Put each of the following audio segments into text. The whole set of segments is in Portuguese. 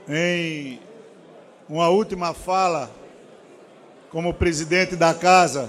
Em uma última fala, como presidente da casa,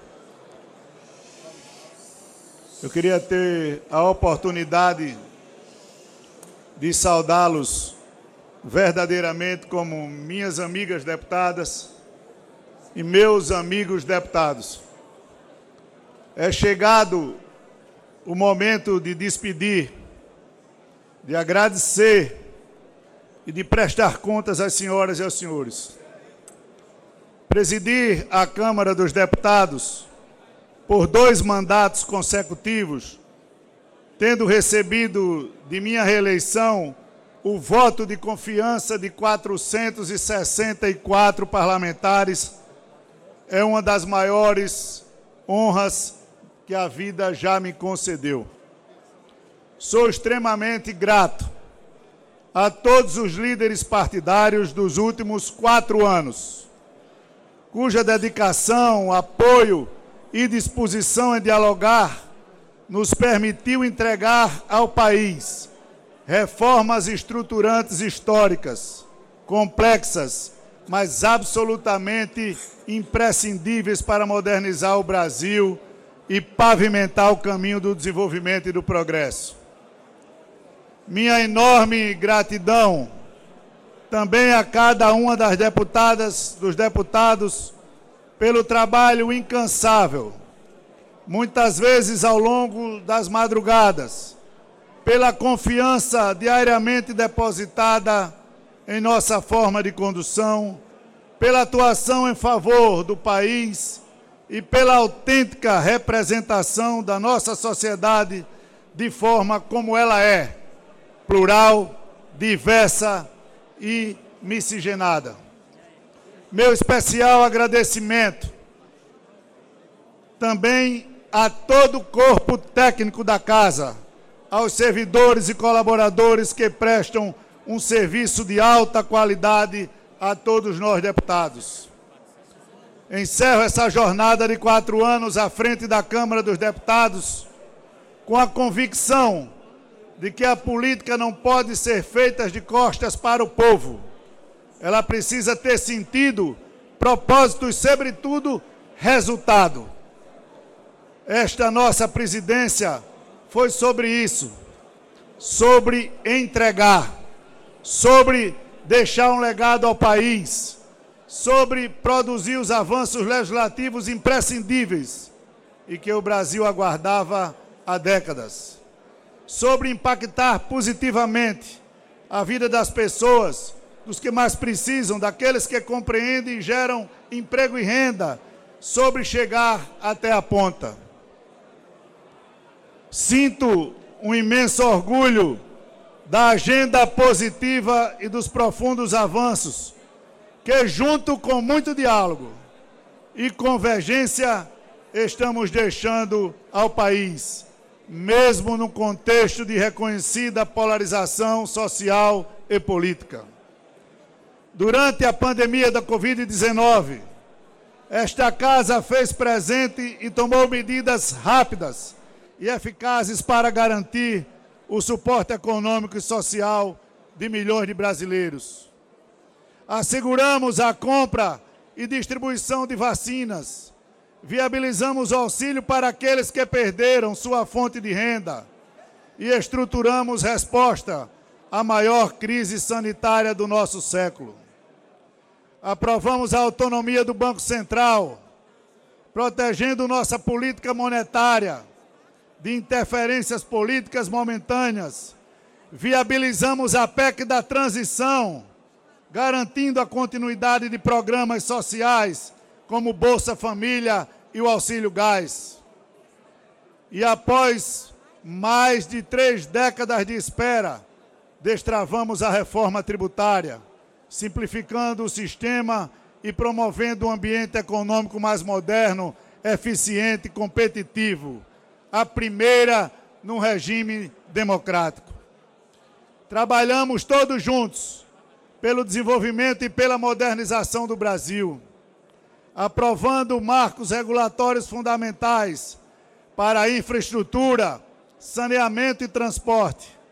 eu queria ter a oportunidade de saudá-los verdadeiramente como minhas amigas deputadas e meus amigos deputados. É chegado o momento de despedir, de agradecer e de prestar contas às senhoras e aos senhores. Presidir a Câmara dos Deputados por 2 mandatos consecutivos, tendo recebido de minha reeleição o voto de confiança de 464 parlamentares, é uma das maiores honras que a vida já me concedeu. Sou extremamente grato a todos os líderes partidários dos últimos 4 anos, cuja dedicação, apoio e disposição em dialogar nos permitiu entregar ao país reformas estruturantes históricas, complexas, mas absolutamente imprescindíveis para modernizar o Brasil e pavimentar o caminho do desenvolvimento e do progresso. Minha enorme gratidão também a cada uma das deputadas, dos deputados, pelo trabalho incansável, muitas vezes ao longo das madrugadas, pela confiança diariamente depositada em nossa forma de condução, pela atuação em favor do país e pela autêntica representação da nossa sociedade de forma como ela é, plural, diversa e miscigenada. Meu especial agradecimento também a todo o corpo técnico da Casa, aos servidores e colaboradores que prestam um serviço de alta qualidade a todos nós deputados. Encerro essa jornada de 4 anos à frente da Câmara dos Deputados com a convicção de que a política não pode ser feita de costas para o povo. Ela precisa ter sentido, propósito e, sobretudo, resultado. Esta nossa presidência foi sobre isso, sobre entregar, sobre deixar um legado ao país, sobre produzir os avanços legislativos imprescindíveis e que o Brasil aguardava há décadas, sobre impactar positivamente a vida das pessoas, dos que mais precisam, daqueles que compreendem e geram emprego e renda, sobre chegar até a ponta. Sinto um imenso orgulho da agenda positiva e dos profundos avanços que, junto com muito diálogo e convergência, estamos deixando ao país, mesmo no contexto de reconhecida polarização social e política. Durante a pandemia da Covid-19, esta Casa fez presente e tomou medidas rápidas e eficazes para garantir o suporte econômico e social de milhões de brasileiros. Asseguramos a compra e distribuição de vacinas, viabilizamos o auxílio para aqueles que perderam sua fonte de renda e estruturamos resposta à maior crise sanitária do nosso século. Aprovamos a autonomia do Banco Central, protegendo nossa política monetária de interferências políticas momentâneas. Viabilizamos a PEC da transição, garantindo a continuidade de programas sociais, como Bolsa Família e o Auxílio Gás. E após mais de 3 décadas de espera, destravamos a reforma tributária, simplificando o sistema e promovendo um ambiente econômico mais moderno, eficiente e competitivo, a primeira num regime democrático. Trabalhamos todos juntos pelo desenvolvimento e pela modernização do Brasil, aprovando marcos regulatórios fundamentais para a infraestrutura, saneamento e transporte,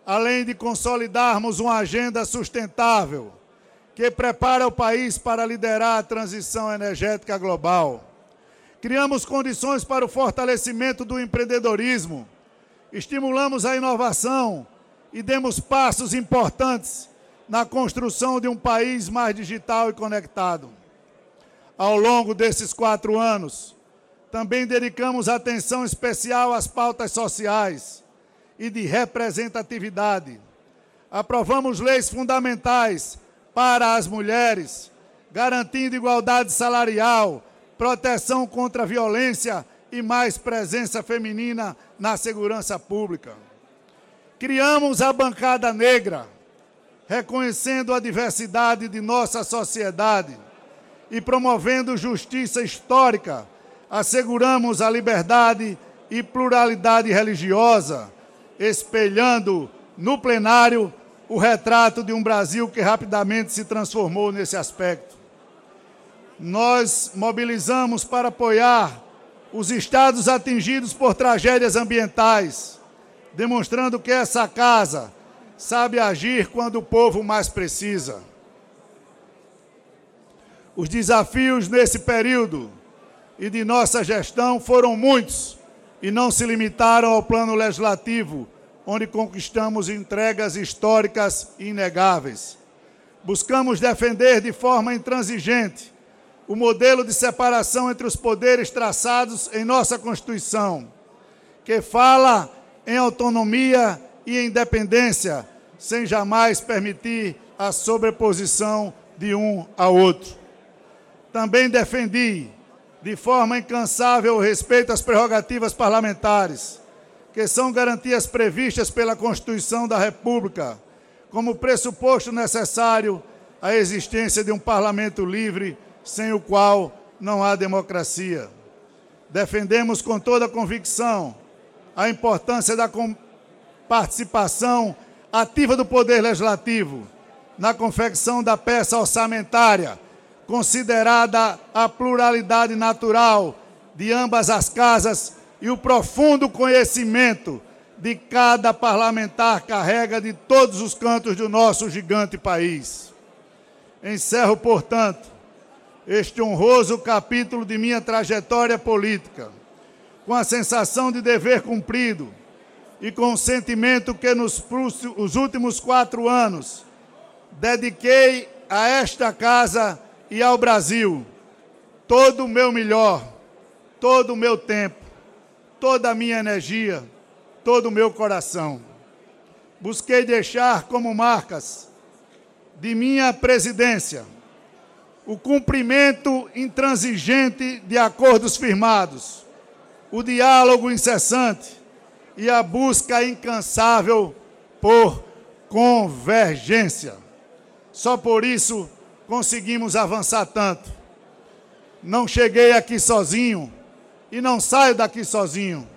além de consolidarmos uma agenda sustentável que prepara o país para liderar a transição energética global. Criamos condições para o fortalecimento do empreendedorismo, estimulamos a inovação e demos passos importantes na construção de um país mais digital e conectado. Ao longo desses 4 anos, também dedicamos atenção especial às pautas sociais e de representatividade. Aprovamos leis fundamentais para as mulheres, garantindo igualdade salarial, proteção contra a violência e mais presença feminina na segurança pública. Criamos a bancada negra, reconhecendo a diversidade de nossa sociedade e promovendo justiça histórica, asseguramos a liberdade e pluralidade religiosa, espelhando no plenário o retrato de um Brasil que rapidamente se transformou nesse aspecto. Nós mobilizamos para apoiar os estados atingidos por tragédias ambientais, demonstrando que essa casa sabe agir quando o povo mais precisa. Os desafios nesse período e de nossa gestão foram muitos e não se limitaram ao plano legislativo, onde conquistamos entregas históricas e inegáveis. Buscamos defender de forma intransigente o modelo de separação entre os poderes traçados em nossa Constituição, que fala em autonomia e independência, sem jamais permitir a sobreposição de um ao outro. Também defendi, de forma incansável, o respeito às prerrogativas parlamentares, que são garantias previstas pela Constituição da República, como pressuposto necessário à existência de um parlamento livre, sem o qual não há democracia. Defendemos com toda a convicção a importância da participação ativa do Poder Legislativo na confecção da peça orçamentária, considerada a pluralidade natural de ambas as casas e o profundo conhecimento de cada parlamentar carrega de todos os cantos do nosso gigante país. Encerro, portanto, este honroso capítulo de minha trajetória política, com a sensação de dever cumprido e com o sentimento que nos últimos 4 anos dediquei a esta casa e ao Brasil todo o meu melhor, todo o meu tempo, toda a minha energia, todo o meu coração. Busquei deixar como marcas de minha presidência o cumprimento intransigente de acordos firmados, o diálogo incessante e a busca incansável por convergência. Só por isso conseguimos avançar tanto. Não cheguei aqui sozinho e não saio daqui sozinho.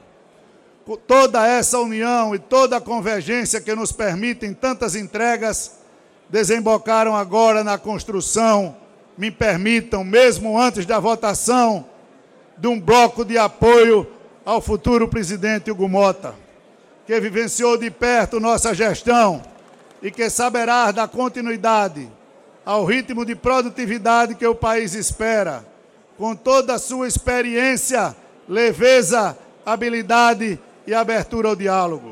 Toda essa união e toda a convergência que nos permitem tantas entregas desembocaram agora na construção, me permitam, mesmo antes da votação, de um bloco de apoio ao futuro presidente Hugo Motta, que vivenciou de perto nossa gestão e que saberá dar continuidade ao ritmo de produtividade que o país espera, com toda a sua experiência, leveza, habilidade e abertura ao diálogo.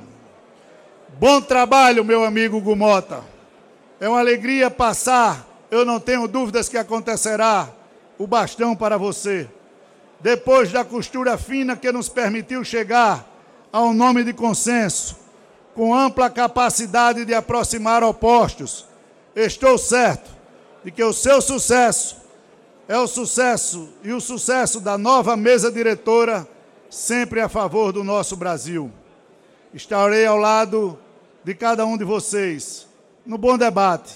Bom trabalho, meu amigo Hugo Motta. É uma alegria passar, eu não tenho dúvidas que acontecerá, o bastão para você. Depois da costura fina que nos permitiu chegar ao nome de consenso, com ampla capacidade de aproximar opostos, estou certo de que o seu sucesso é o sucesso e o sucesso da nova mesa diretora, sempre a favor do nosso Brasil. Estarei ao lado de cada um de vocês, no bom debate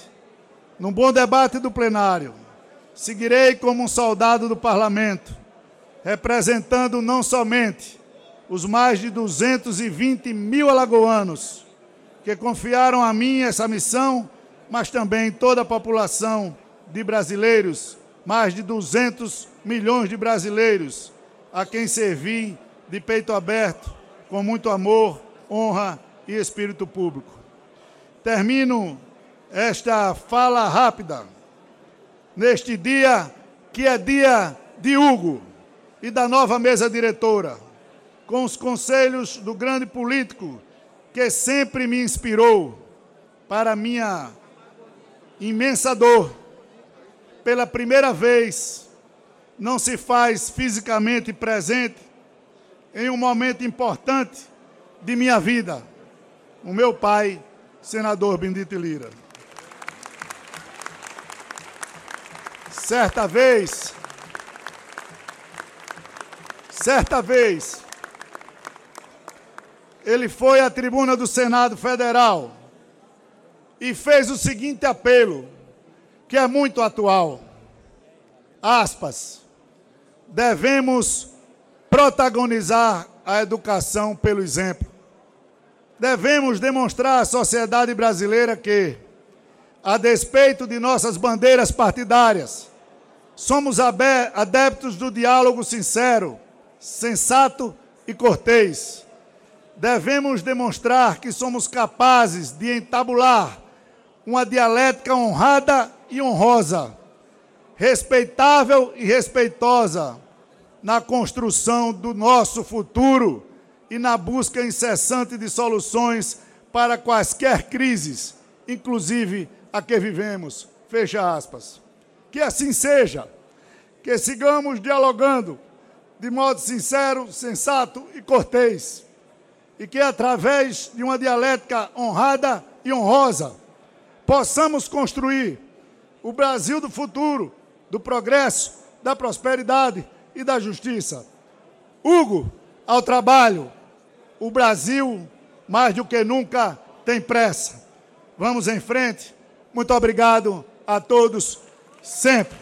do plenário. Seguirei como um soldado do parlamento, representando não somente os mais de 220 mil alagoanos que confiaram a mim essa missão, mas também toda a população de brasileiros, mais de 200 milhões de brasileiros, a quem servi de peito aberto, com muito amor, honra e espírito público. termino esta fala rápida neste dia que é dia de Hugo e da nova mesa diretora, com os conselhos do grande político que sempre me inspirou. Para minha imensa dor, pela primeira vez, não se faz fisicamente presente em um momento importante de minha vida, o meu pai, senador Benedito Lira. Certa vez, ele foi à tribuna do Senado Federal e fez o seguinte apelo, que é muito atual. Aspas, devemos protagonizar a educação pelo exemplo. Devemos demonstrar à sociedade brasileira que, a despeito de nossas bandeiras partidárias, somos adeptos do diálogo sincero, sensato e cortês. Devemos demonstrar que somos capazes de entabular uma dialética honrada e honrosa, respeitável e respeitosa, na construção do nosso futuro e na busca incessante de soluções para quaisquer crises, inclusive a que vivemos. Fecha aspas. Que assim seja, que sigamos dialogando de modo sincero, sensato e cortês, e que, através de uma dialética honrada e honrosa, possamos construir o Brasil do futuro, do progresso, da prosperidade e da justiça. Hugo, ao trabalho. O Brasil, mais do que nunca, tem pressa. Vamos em frente. Muito obrigado a todos, sempre.